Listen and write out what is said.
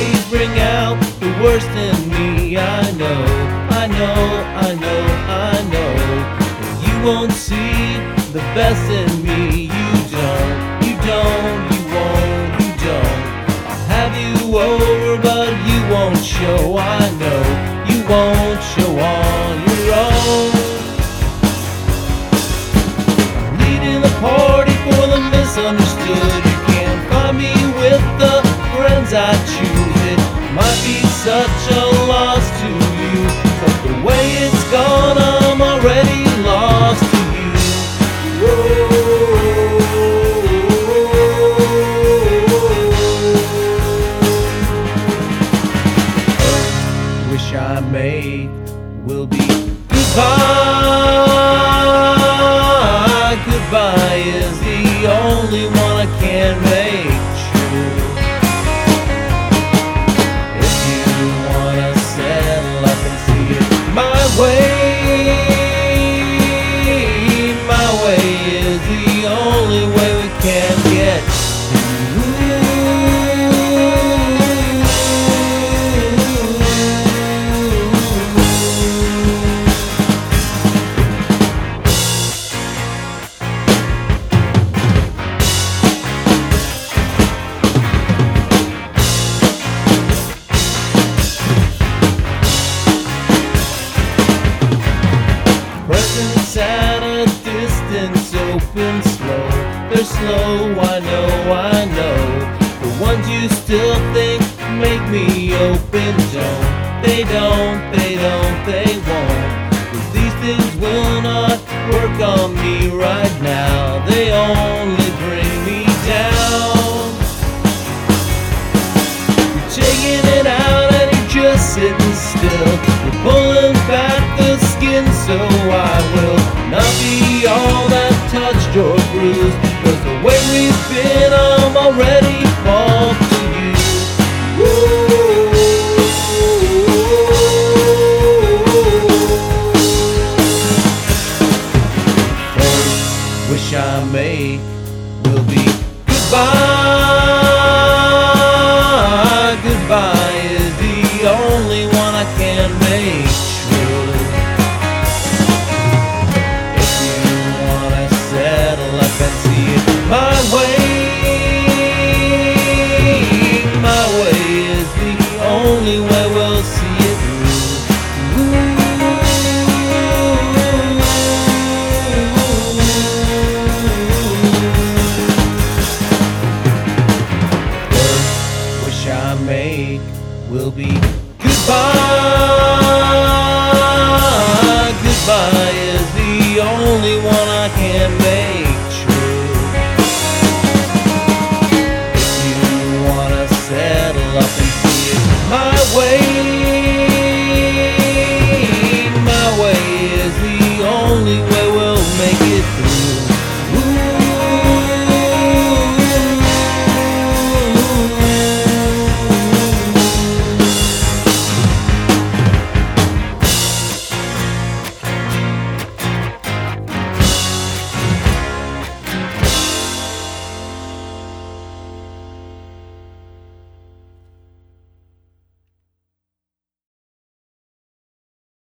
days bring out the worst in me. I know, I know, I know, I know. You won't see the best in me. You don't, you don't, you won't, you don't. I'll have you over, but you won't show. I know you won't show on your own. I'm leading the party for the misunderstood. You can't find me with the friends I choose. It might be such a loss to you, but the way it's gone, I'm already lost to you. Wish I made will be goodbye. Goodbye is the only one I can make true. If you wanna settle up and see it my way is the only way we can get presents at a distance, open slow. They're slow, I know, I know. The ones you still think make me open don't. They don't, they don't, they won't. 'Cause these things will not work on me right now. They only bring me down. You're taking it out and you're just sitting still. You're pulling back the skin, so I will not be all that touched or bruised. 'Cause the way we've been, I'm already called to you. First wish I make will be goodbye. Goodbye is the only one I can make true. If you wanna settle up and see it my way is the only way we'll see it through. First wish I make will be goodbye. Goodbye is the only one I can make true. If you wanna settle up and see it my way